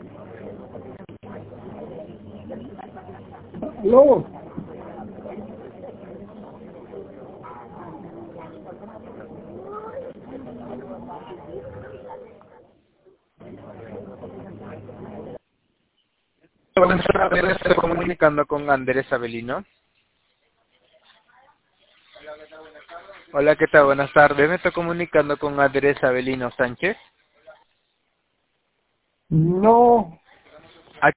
Aló. Buenas tardes, estoy comunicando con Andrés Avelino. Hola, ¿qué tal? Buenas tardes, me estoy comunicando con Andrés Avelino Sánchez. No.